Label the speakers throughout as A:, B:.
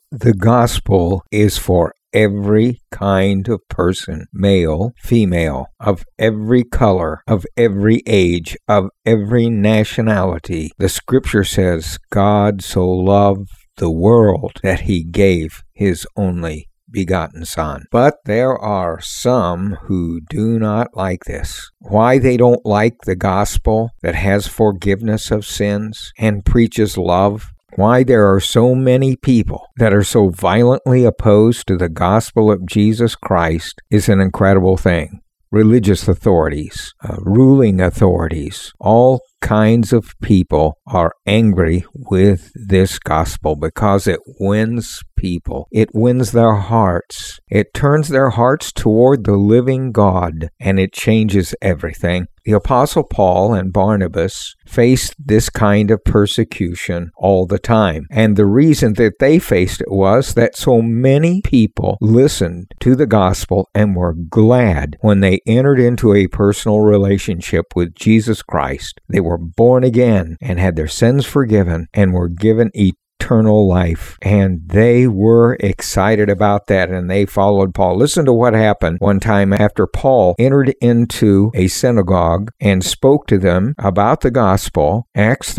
A: The gospel is for every kind of person, male, female, of every color, of every age, of every nationality. The scripture says, God so loved the world that he gave his only begotten Son. But there are some who do not like this. Why they don't like the gospel that has forgiveness of sins and preaches love? Why there are so many people that are so violently opposed to the gospel of Jesus Christ is an incredible thing. Religious authorities, ruling authorities, all kinds of people are angry with this gospel because it wins people. It wins their hearts. It turns their hearts toward the living God, and it changes everything. The Apostle Paul and Barnabas faced this kind of persecution all the time. And the reason that they faced it was that so many people listened to the gospel and were glad when they entered into a personal relationship with Jesus Christ. They were born again and had their sins forgiven and were given eternal life. And they were excited about that, and they followed Paul. Listen to what happened one time after Paul entered into a synagogue and spoke to them about the gospel. Acts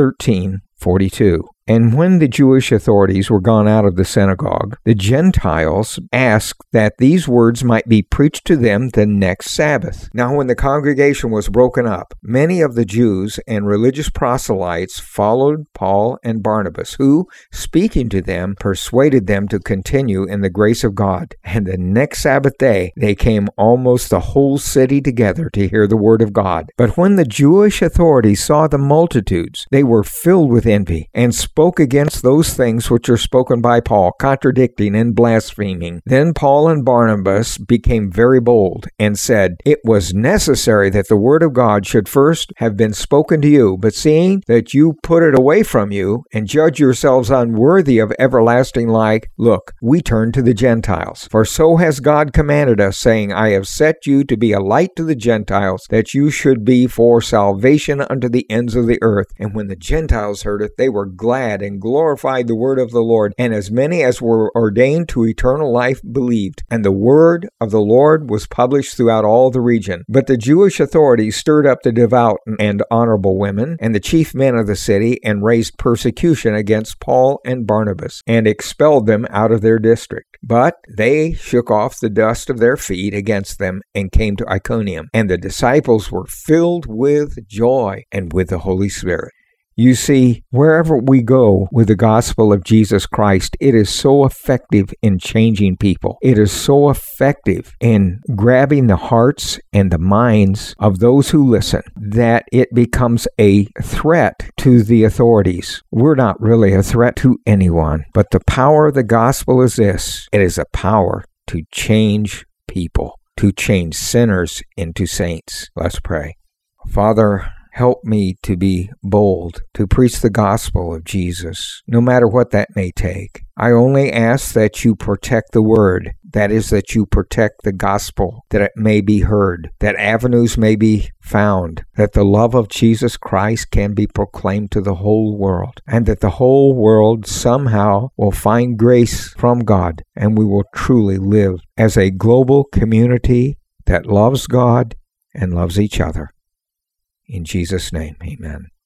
A: 13:42. And when the Jewish authorities were gone out of the synagogue, the Gentiles asked that these words might be preached to them the next Sabbath. Now, when the congregation was broken up, many of the Jews and religious proselytes followed Paul and Barnabas, who, speaking to them, persuaded them to continue in the grace of God. And the next Sabbath day, they came almost the whole city together to hear the word of God. But when the Jewish authorities saw the multitudes, they were filled with envy and spoke against those things which are spoken by Paul, contradicting and blaspheming. Then Paul and Barnabas became very bold and said, "It was necessary that the word of God should first have been spoken to you, but seeing that you put it away from you and judge yourselves unworthy of everlasting life, look, we turn to the Gentiles. For so has God commanded us, saying, I have set you to be a light to the Gentiles, that you should be for salvation unto the ends of the earth." And when the Gentiles heard it, they were glad and glorified the word of the Lord, and as many as were ordained to eternal life believed. And the word of the Lord was published throughout all the region. But the Jewish authorities stirred up the devout and honorable women and the chief men of the city, and raised persecution against Paul and Barnabas, and expelled them out of their district. But they shook off the dust of their feet against them and came to Iconium. And the disciples were filled with joy and with the Holy Spirit. You see, wherever we go with the gospel of Jesus Christ, it is so effective in changing people. It is so effective in grabbing the hearts and the minds of those who listen that it becomes a threat to the authorities. We're not really a threat to anyone, but the power of the gospel is this. It is a power to change people, to change sinners into saints. Let's pray. Father, help me to be bold, to preach the gospel of Jesus, no matter what that may take. I only ask that you protect the word, that is, that you protect the gospel, that it may be heard, that avenues may be found, that the love of Jesus Christ can be proclaimed to the whole world, and that the whole world somehow will find grace from God, and we will truly live as a global community that loves God and loves each other. In Jesus' name, amen.